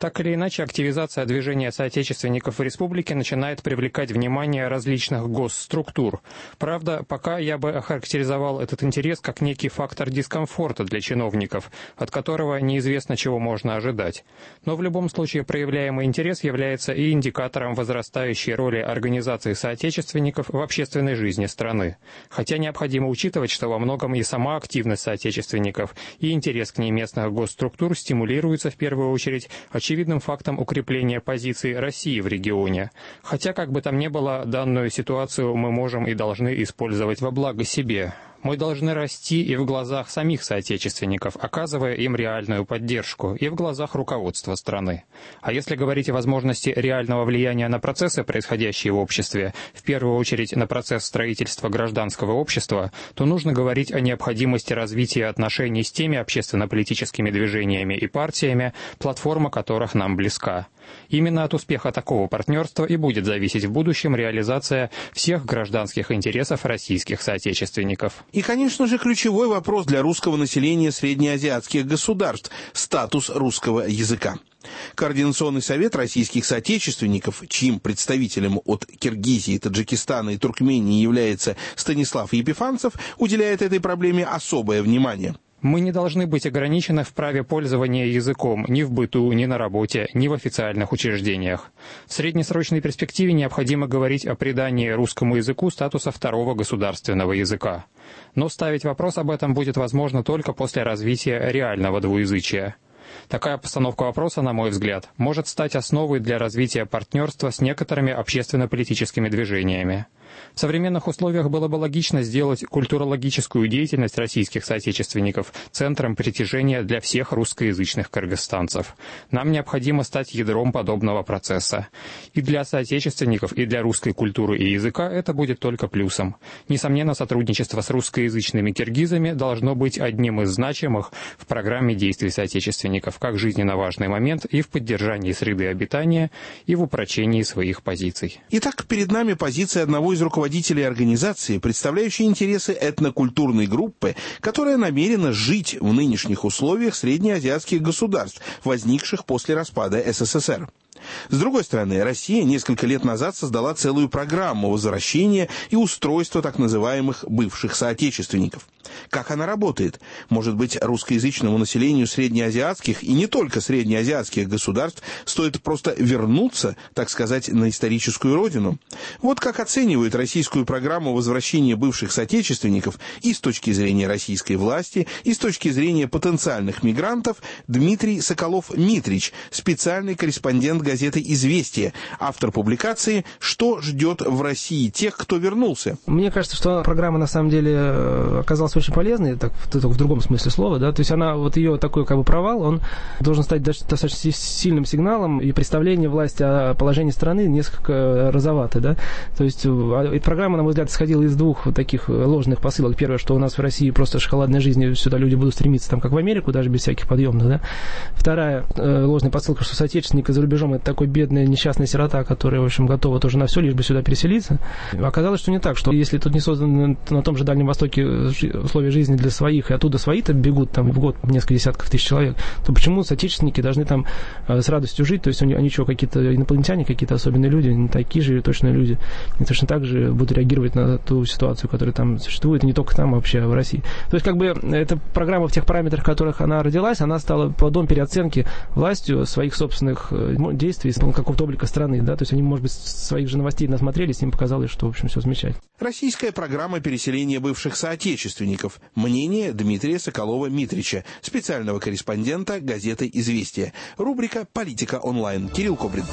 Так или иначе, активизация движения соотечественников в республике начинает привлекать внимание различных госструктур. Правда, пока я бы охарактеризовал этот интерес как некий фактор дискомфорта для чиновников, от которого неизвестно, чего можно ожидать. Но в любом случае проявляемый интерес является и индикатором возрастающей роли организаций соотечественников в общественной жизни страны. Хотя необходимо учитывать, что во многом и сама активность соотечественников и интерес к ней местных госструктур стимулируется в первую очередь очевидным очевидным фактом укрепления позиций России в регионе. Хотя, как бы там ни было, данную ситуацию мы можем и должны использовать во благо себе. Мы должны расти и в глазах самих соотечественников, оказывая им реальную поддержку, и в глазах руководства страны. А если говорить о возможности реального влияния на процессы, происходящие в обществе, в первую очередь на процесс строительства гражданского общества, то нужно говорить о необходимости развития отношений с теми общественно-политическими движениями и партиями, платформа которых нам близка. Именно от успеха такого партнерства и будет зависеть в будущем реализация всех гражданских интересов российских соотечественников. И, конечно же, ключевой вопрос для русского населения среднеазиатских государств – статус русского языка. Координационный совет российских соотечественников, чьим представителем от Киргизии, Таджикистана и Туркмении является Станислав Епифанцев, уделяет этой проблеме особое внимание. Мы не должны быть ограничены в праве пользования языком ни в быту, ни на работе, ни в официальных учреждениях. В среднесрочной перспективе необходимо говорить о придании русскому языку статуса второго государственного языка. Но ставить вопрос об этом будет возможно только после развития реального двуязычия. Такая постановка вопроса, на мой взгляд, может стать основой для развития партнерства с некоторыми общественно-политическими движениями. В современных условиях было бы логично сделать культурологическую деятельность российских соотечественников центром притяжения для всех русскоязычных кыргызстанцев. Нам необходимо стать ядром подобного процесса. И для соотечественников, и для русской культуры и языка это будет только плюсом. Несомненно, сотрудничество с русскоязычными киргизами должно быть одним из значимых в программе действий соотечественников, как жизненно важный момент и в поддержании среды обитания, и в упрочении своих позиций. Итак, перед нами позиция одного из руководителей организации, представляющей интересы этнокультурной группы, которая намерена жить в нынешних условиях среднеазиатских государств, возникших после распада СССР. С другой стороны, Россия несколько лет назад создала целую программу возвращения и устройства так называемых бывших соотечественников. Как она работает? Может быть, русскоязычному населению среднеазиатских и не только среднеазиатских государств стоит просто вернуться, так сказать, на историческую родину? Вот как оценивают российскую программу возвращения бывших соотечественников и с точки зрения российской власти, и с точки зрения потенциальных мигрантов Дмитрий Соколов-Митрич, специальный корреспондент газеты «Известия», автор публикации «Что ждет в России тех, кто вернулся?». Мне кажется, что программа на самом деле оказалась очень полезной, так, в другом смысле слова, да, то есть она, вот ее такой как бы провал, он должен стать достаточно сильным сигналом, и представление власти о положении страны несколько розовато, да, то есть эта программа, на мой взгляд, исходила из двух вот таких ложных посылок. Первое, что у нас в России просто шоколадная жизнь, сюда люди будут стремиться, там, как в Америку, даже без всяких подъемных, да. Вторая ложная посылка, что соотечественник за рубежом это такой бедная несчастная сирота, которая, в общем, готова тоже на все, лишь бы сюда переселиться. Оказалось, что не так, что если тут не созданы на том же Дальнем Востоке условия жизни для своих, и оттуда свои-то бегут там в год несколько десятков тысяч человек, то почему соотечественники должны там с радостью жить? То есть они, они что, какие-то инопланетяне, какие-то особенные люди, они такие же точно люди, и точно так же будут реагировать на ту ситуацию, которая там существует, и не только там, а вообще в России. То есть как бы эта программа в тех параметрах, в которых она родилась, она стала плодом переоценки властью своих собственных действий, какого-то облика страны, да, то есть они, может быть, своих же новостей насмотрелись, им показалось, что, в общем, все замечательно. Российская программа переселения бывших соотечественников. Мнение Дмитрия Соколова-Митрича, специального корреспондента газеты «Известия». Рубрика «Политика онлайн». Кирилл Кобрин.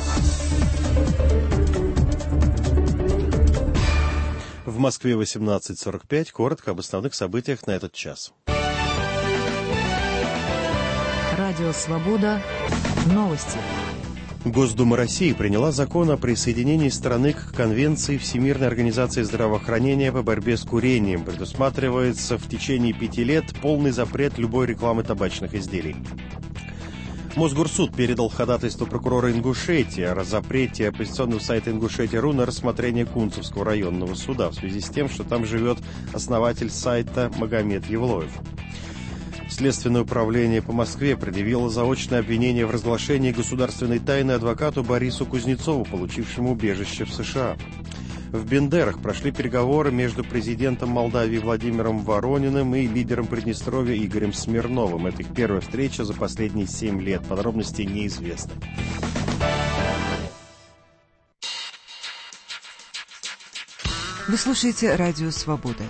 В Москве восемнадцать сорок пять. Коротко об основных событиях на этот час. Радио «Свобода». Новости. Госдума России приняла закон о присоединении страны к Конвенции Всемирной организации здравоохранения по борьбе с курением. Предусматривается в течение пяти лет полный запрет любой рекламы табачных изделий. Мосгорсуд передал ходатайство прокурора Ингушетии о запрете оппозиционного сайта Ингушетия.ру на рассмотрение Кунцевского районного суда в связи с тем, что там живет основатель сайта Магомед Евлоев. Следственное управление по Москве предъявило заочное обвинение в разглашении государственной тайны адвокату Борису Кузнецову, получившему убежище в США. В Бендерах прошли переговоры между президентом Молдавии Владимиром Ворониным и лидером Приднестровья Игорем Смирновым. Это их первая встреча за последние семь лет. Подробности неизвестны. Вы слушаете «Радио Свобода».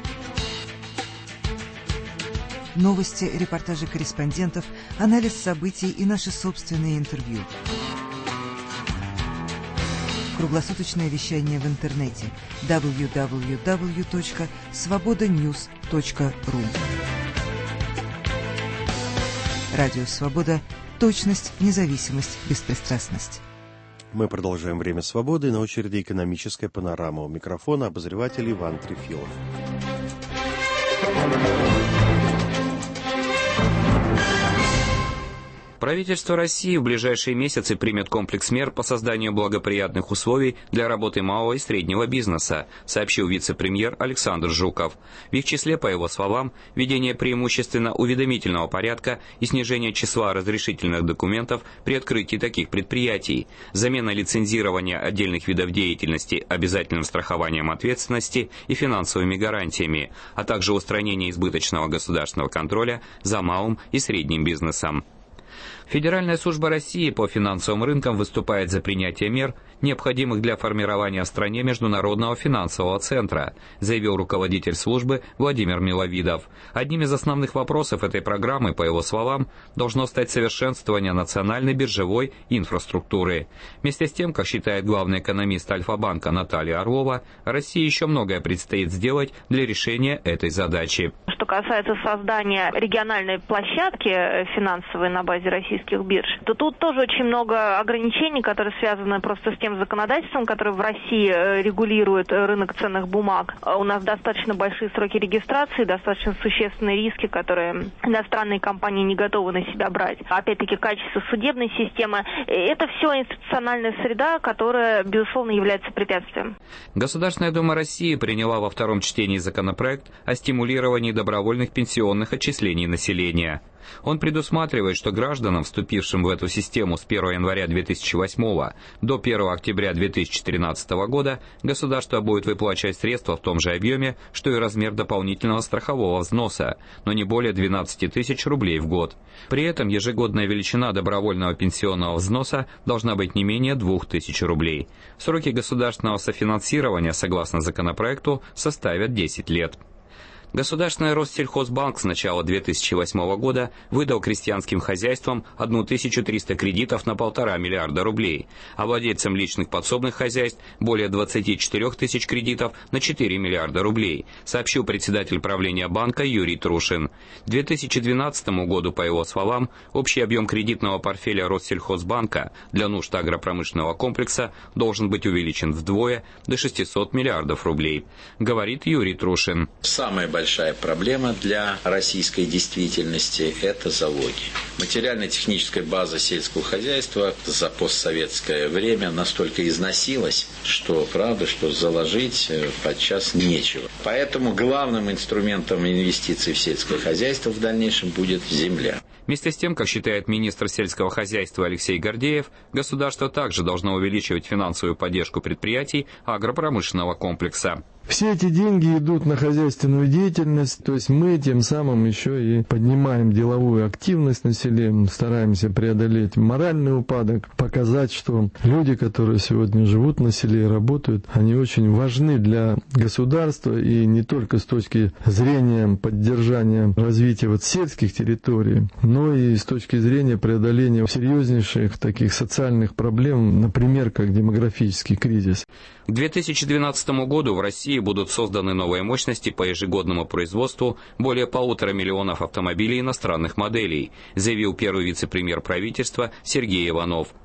Новости, репортажи корреспондентов, анализ событий и наши собственные интервью. Круглосуточное вещание в интернете дабл ю дабл ю дабл ю точка свобода ньюс точка ру. Радио «Свобода». Точность, независимость, беспристрастность. Мы продолжаем «Время свободы». На очереди экономическая панорама. У микрофона обозреватель Иван Трефилов. Правительство России в ближайшие месяцы примет комплекс мер по созданию благоприятных условий для работы малого и среднего бизнеса, сообщил вице-премьер Александр Жуков. В их числе, по его словам, введение преимущественно уведомительного порядка и снижение числа разрешительных документов при открытии таких предприятий, замена лицензирования отдельных видов деятельности обязательным страхованием ответственности и финансовыми гарантиями, а также устранение избыточного государственного контроля за малым и средним бизнесом. Федеральная служба России по финансовым рынкам выступает за принятие мер, необходимых для формирования в стране международного финансового центра, заявил руководитель службы Владимир Миловидов. Одним из основных вопросов этой программы, по его словам, должно стать совершенствование национальной биржевой инфраструктуры. Вместе с тем, как считает главный экономист Альфа-банка Наталья Орлова, России еще многое предстоит сделать для решения этой задачи. Что касается создания региональной площадки финансовой на базе российских бирж, то тут тоже очень много ограничений, которые связаны просто с тем законодательством, которое в России регулирует рынок ценных бумаг. У нас достаточно большие сроки регистрации, достаточно существенные риски, которые иностранные компании не готовы на себя брать. Опять-таки, качество судебной системы. Это все институциональная среда, которая, безусловно, является препятствием. Государственная Дума России приняла во втором чтении законопроект о стимулировании добровольных пенсионных отчислений населения. Он предусматривает, что гражданам, вступившим в эту систему с первого января две тысячи восьмого до первого октября две тысячи тринадцатого года, государство будет выплачивать средства в том же объеме, что и размер дополнительного страхового взноса, но не более двенадцати тысяч рублей в год. При этом ежегодная величина добровольного пенсионного взноса должна быть не менее двух тысяч рублей. Сроки государственного софинансирования, согласно законопроекту, составят десять лет. Государственный Россельхозбанк с начала две тысячи восьмого года выдал крестьянским хозяйствам тысячу триста кредитов на полтора миллиарда рублей, а владельцам личных подсобных хозяйств более двадцати четырёх тысяч кредитов на четыре миллиарда рублей, сообщил председатель правления банка Юрий Трушин. К две тысячи двенадцатому году, по его словам, общий объем кредитного портфеля Россельхозбанка для нужд агропромышленного комплекса должен быть увеличен вдвое до шестисот миллиардов рублей, говорит Юрий Трушин. Самое большая проблема для российской действительности – это залоги. Материально-техническая база сельского хозяйства за постсоветское время настолько износилась, что правда, что заложить подчас нечего. Поэтому главным инструментом инвестиций в сельское хозяйство в дальнейшем будет земля. Вместе с тем, как считает министр сельского хозяйства Алексей Гордеев, государство также должно увеличивать финансовую поддержку предприятий агропромышленного комплекса. Все эти деньги идут на хозяйственную деятельность, то есть мы тем самым еще и поднимаем деловую активность населения, стараемся преодолеть моральный упадок, показать, что люди, которые сегодня живут на селе и работают, они очень важны для государства, и не только с точки зрения поддержания развития вот сельских территорий, но и с точки зрения преодоления серьезнейших таких социальных проблем, например, как демографический кризис. К две тысячи двенадцатому году в России будут созданы новые мощности по ежегодному производству более полутора миллионов автомобилей иностранных моделей, заявил первый вице-премьер правительства Сергей Иванов.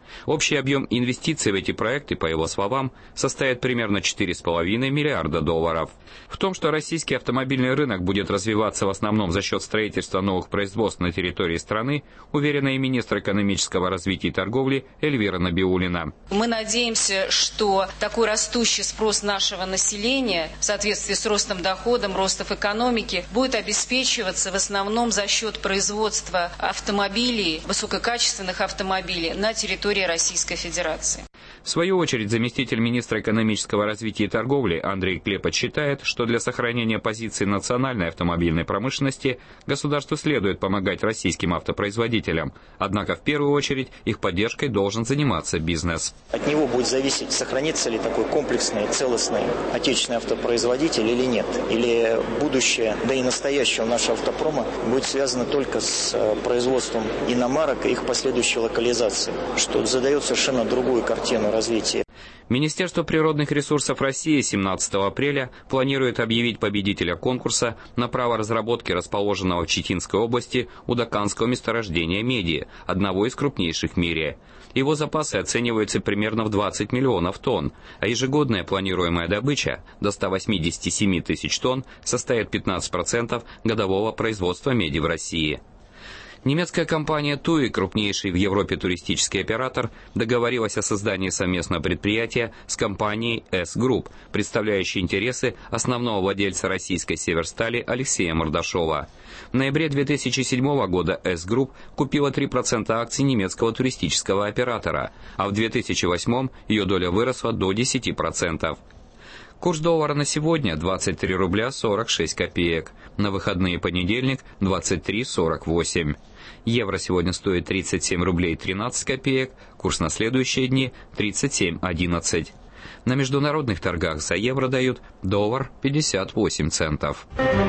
Общий объем инвестиций в эти проекты, по его словам, составит примерно четыре с половиной миллиарда долларов. В том, что российский автомобильный рынок будет развиваться в основном за счет строительства новых производств на территории страны, уверена и министр экономического развития и торговли Эльвира Набиуллина. Мы надеемся, что такой растущий спрос нашего населения в соответствии с ростом доходов, ростом экономики будет обеспечиваться в основном за счет производства автомобилей, высококачественных автомобилей на территории Российской Федерации. В свою очередь, заместитель министра экономического развития и торговли Андрей Клепот считает, что для сохранения позиции национальной автомобильной промышленности государству следует помогать российским автопроизводителям. Однако в первую очередь их поддержкой должен заниматься бизнес. От него будет зависеть, сохранится ли такой комплексный, целостный отечественный автопроизводитель или нет. Или будущее, да и настоящее нашего автопрома будет связано только с производством иномарок и их последующей локализацией, что задает совершенно другую картину развития. Министерство природных ресурсов России семнадцатого апреля планирует объявить победителя конкурса на право разработки расположенного в Читинской области удаканского месторождения меди, одного из крупнейших в мире. Его запасы оцениваются примерно в двадцать миллионов тонн, а ежегодная планируемая добыча до ста восьмидесяти семи тысяч тонн составит пятнадцать процентов годового производства меди в России. Немецкая компания ТУИ, крупнейший в Европе туристический оператор, договорилась о создании совместного предприятия с компанией С-Групп, представляющей интересы основного владельца российской Северстали Алексея Мордашова. В ноябре две тысячи седьмого года С-Групп купила три процента акций немецкого туристического оператора, а в две тысячи восьмом ее доля выросла до десяти процентов. Курс доллара на сегодня двадцать три рубля сорок шесть копеек. На выходные понедельник двадцать три сорок восемь. Евро сегодня стоит тридцать семь рублей тринадцать копеек. Курс на следующие дни тридцать семь одиннадцать. На международных торгах за евро дают доллар пятьдесят восемь центов.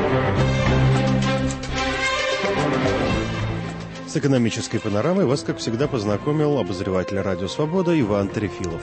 С экономической панорамой вас, как всегда, познакомил обозреватель «Радио Свобода» Иван Трефилов.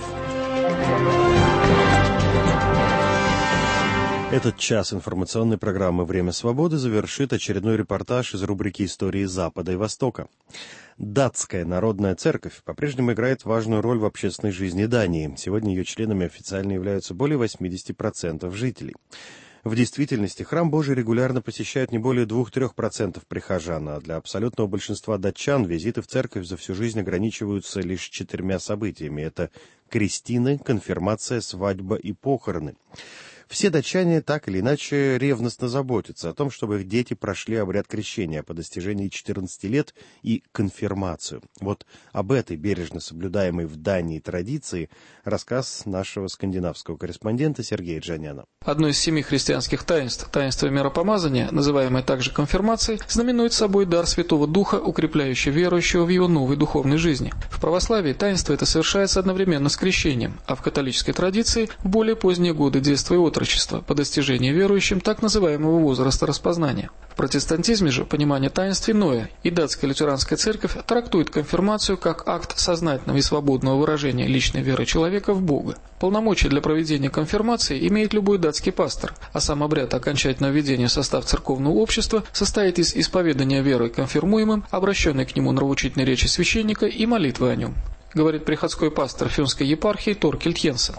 Этот час информационной программы «Время свободы» завершит очередной репортаж из рубрики «Истории Запада и Востока». Датская народная церковь по-прежнему играет важную роль в общественной жизни Дании. Сегодня ее членами официально являются более восьмидесяти процентов жителей. В действительности храм Божий регулярно посещают не более двух-трех процентов прихожан, а для абсолютного большинства датчан визиты в церковь за всю жизнь ограничиваются лишь четырьмя событиями. Это крестины, конфирмация, свадьба и похороны. Все датчане так или иначе ревностно заботятся о том, чтобы их дети прошли обряд крещения по достижении четырнадцати лет и конфирмацию. Вот об этой бережно соблюдаемой в Дании традиции рассказ нашего скандинавского корреспондента Сергея Джаняна. Одно из семи христианских таинств, таинство миропомазания, называемое также конфирмацией, знаменует собой дар Святого Духа, укрепляющий верующего в его новой духовной жизни. В православии таинство это совершается одновременно с крещением, а в католической традиции в более поздние годы детства и отрочества, по достижении верующим так называемого возраста распознания. В протестантизме же понимание таинств иное, и датская лютеранская церковь трактует конфирмацию как акт сознательного и свободного выражения личной веры человека в Бога. Полномочия для проведения конфирмации имеет любой датский пастор, а сам обряд окончательного введения в состав церковного общества состоит из исповедания веры конфирмуемым, обращенной к нему нравоучительной речи священника и молитвы о нем, говорит приходской пастор Фюнской епархии Торкельд Йенсен.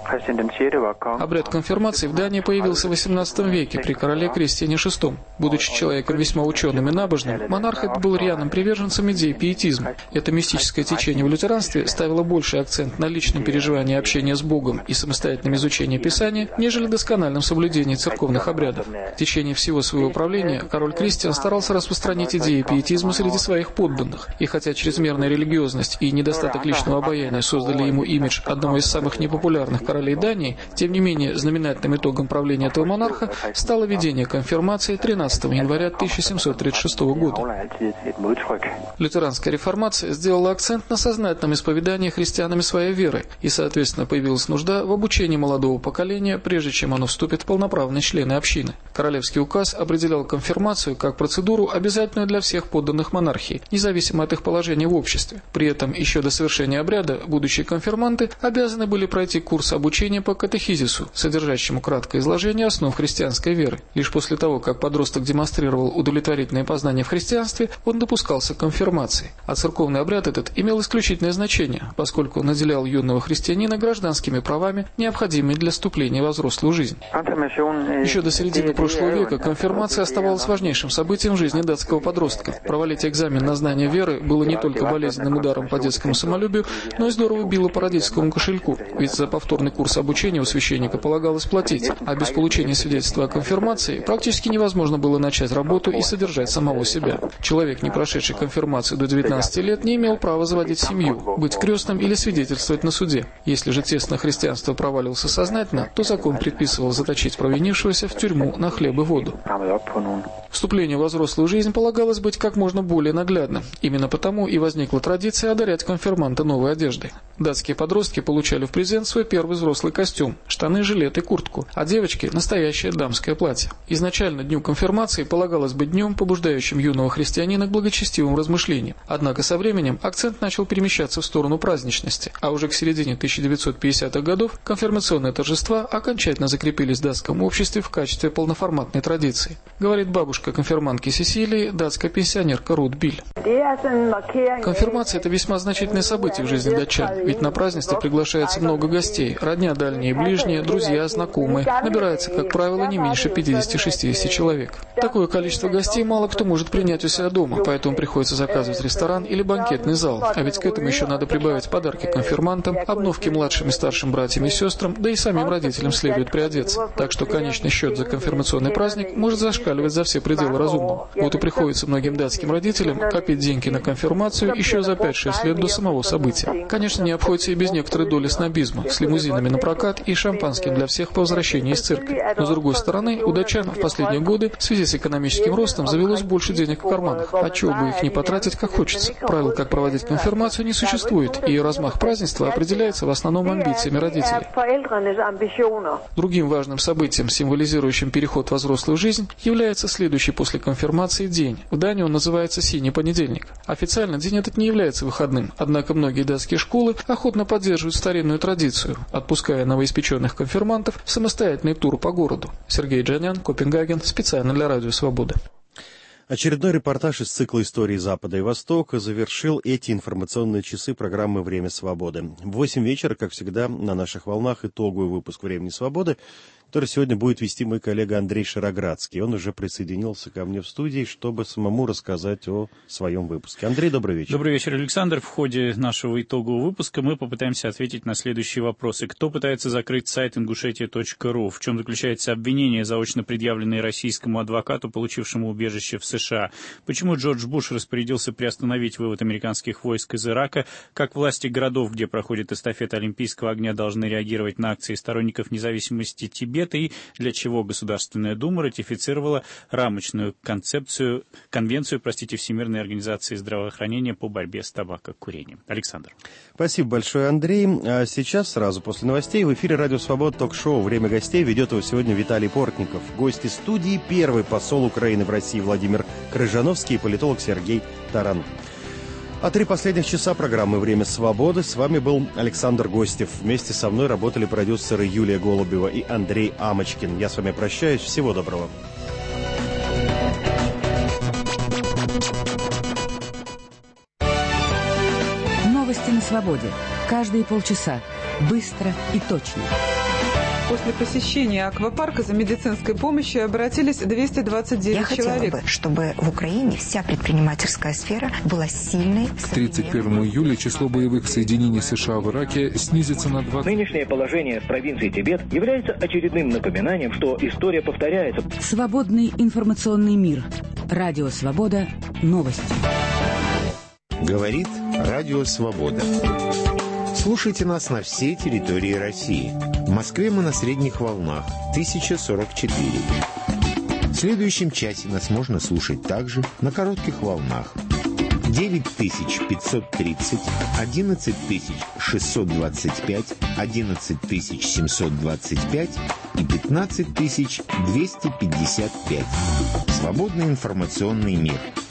Обряд конфирмации в Дании появился в восемнадцатом веке при короле Кристиане шестом. Будучи человеком весьма ученым и набожным, монарх этот был рьяным приверженцем идеи пиетизма. Это мистическое течение в лютеранстве ставило больший акцент на личном переживании общения с Богом и самостоятельном изучении Писания, нежели доскональном соблюдении церковных обрядов. В течение всего своего правления король Кристиан старался распространить идеи пиетизма среди своих подданных, и хотя чрезмерная религиозность и недостаток личного обаяния создали ему имидж одного из самых непопулярных королей Дании, тем не менее знаменательным итогом правления этого монарха стало введение конфирмации тринадцатого января тысяча семьсот тридцать шестого года. Лютеранская реформация сделала акцент на сознательном исповедании христианами своей веры, и, соответственно, появилась нужда в обучении молодого поколения, прежде чем оно вступит в полноправные члены общины. Королевский указ определял конфирмацию как процедуру, обязательную для всех подданных монархии, независимо от их положения в обществе. При этом еще до совершения обряда обряда будущие конфирманты обязаны были пройти курс обучения по катехизису, содержащему краткое изложение основ христианской веры. Лишь после того, как подросток демонстрировал удовлетворительные познания в христианстве, он допускался к конфирмации. А церковный обряд этот имел исключительное значение, поскольку он наделял юного христианина гражданскими правами, необходимыми для вступления во взрослую жизнь. Еще до середины прошлого века конфирмация оставалась важнейшим событием в жизни датского подростка. Провалить экзамен на знание веры было не только болезненным ударом по детскому самолюбию, но и здорово било по родительскому кошельку, ведь за повторный курс обучения у священника полагалось платить, а без получения свидетельства о конфирмации практически невозможно было начать работу и содержать самого себя. Человек, не прошедший конфирмацию до девятнадцати лет, не имел права заводить семью, быть крестным или свидетельствовать на суде. Если же тест на христианство проваливался сознательно, то закон предписывал заточить провинившегося в тюрьму на хлеб и воду. Вступление во взрослую жизнь полагалось быть как можно более наглядным. Именно потому и возникла традиция одарять конфирманта новой одеждой. Датские подростки получали в презент свой первый взрослый костюм – штаны, жилет и куртку, а девочки – настоящее дамское платье. Изначально дню конфирмации полагалось быть днем, побуждающим юного христианина к благочестивым размышлениям. Однако со временем акцент начал перемещаться в сторону праздничности, а уже к середине тысяча девятьсот пятидесятых годов конфирмационные торжества окончательно закрепились в датском обществе в качестве полноформатной традиции. Говорит бабушка конфирмантки Сесилии, датская пенсионерка Рут Биль. Конфирмация – это весьма значительное событие в жизни датчан, ведь на празднество приглашается много гостей, родня дальние и ближние, друзья, знакомые. Набирается, как правило, не меньше пятидесяти-шестидесяти человек. Такое количество гостей мало кто может принять у себя дома, поэтому приходится заказывать ресторан или банкетный зал, а ведь к этому еще надо прибавить подарки конфирмантам, обновки младшим и старшим братьям и сестрам, да и самим родителям следует приодеться. Так что конечный счет за конфирмационный праздник может зашкаливать за все пределы разумного. Вот и приходится многим датским родителям копить деньги на конфирмацию еще за пять-шесть лет до самого события. Конечно, не обходится и без некоторой доли снобизма, с лимузинами на прокат и шампанским для всех по возвращении из церкви. Но с другой стороны, у датчан в последние годы в связи с экономическим ростом завелось больше денег в карманах, отчего бы их не потратить как хочется. Правил, как проводить конфирмацию, не существует, и размах празднества определяется в основном амбициями родителей. Другим важным событием, символизирующим переход во взрослую жизнь, является следующий после конфирмации день. В Дании он называется «Синий понедельник». Официально день этот не является выходным, однако многие датские школы охотно поддерживают старинную традицию, отпуская новоиспеченных конфирмантов в самостоятельный тур по городу. Сергей Джанян, Копенгаген, специально для Радио Свобода. Очередной репортаж из цикла «Истории Запада и Востока» завершил эти информационные часы программы «Время свободы». В восемь вечера, как всегда, на наших волнах итоговый выпуск «Времени свободы», который сегодня будет вести мой коллега Андрей Шароградский. Он уже присоединился ко мне в студии, чтобы самому рассказать о своем выпуске. Андрей, добрый вечер. Добрый вечер, Александр. В ходе нашего итогового выпуска мы попытаемся ответить на следующие вопросы. Кто пытается закрыть сайт ингушетия точка ру? В чем заключается обвинение, заочно предъявленное российскому адвокату, получившему убежище в США? Почему Джордж Буш распорядился приостановить вывод американских войск из Ирака? Как власти городов, где проходит эстафета Олимпийского огня, должны реагировать на акции сторонников независимости Тибета? И для чего Государственная Дума ратифицировала рамочную концепцию, конвенцию, простите, Всемирной организации здравоохранения по борьбе с табакокурением. Александр. Спасибо большое, Андрей. А сейчас, сразу после новостей, в эфире Радио Свобода ток-шоу «Время гостей». Ведет его сегодня Виталий Портников. Гости студии — первый посол Украины в России Владимир Крыжановский и политолог Сергей Таран. А три последних часа программы «Время свободы» с вами был Александр Гостев. Вместе со мной работали продюсеры Юлия Голубева и Андрей Амочкин. Я с вами прощаюсь. Всего доброго. Новости на свободе. Каждые полчаса. Быстро и точно. После посещения аквапарка за медицинской помощью обратились двести двадцать девять Я человек. Я хотела бы, чтобы в Украине вся предпринимательская сфера была сильной. К тридцать первому июля число боевых соединений США в Ираке снизится на двадцать. Нынешнее положение в провинции Тибет является очередным напоминанием, что история повторяется. Свободный информационный мир. Радио Свобода. Новости. Говорит Радио Свобода. Слушайте нас на всей территории России. В Москве мы на средних волнах тысяча сорок четыре. В следующем часе нас можно слушать также на коротких волнах девять тысяч пятьсот тридцать, одиннадцать тысяч шестьсот двадцать пять, одиннадцать тысяч семьсот двадцать пять и пятнадцать тысяч двести пятьдесят пять. Свободный информационный мир.